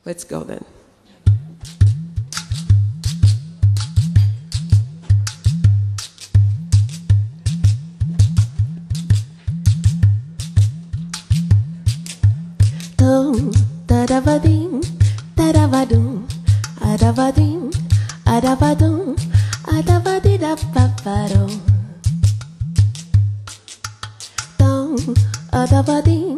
Let's go then. Dum, da-da-va-ding, da-da-va-dum, ada-va-ding, ada-va-dum, ada-va-di-da-ba-ba-dum. Dum, ada-va-ding,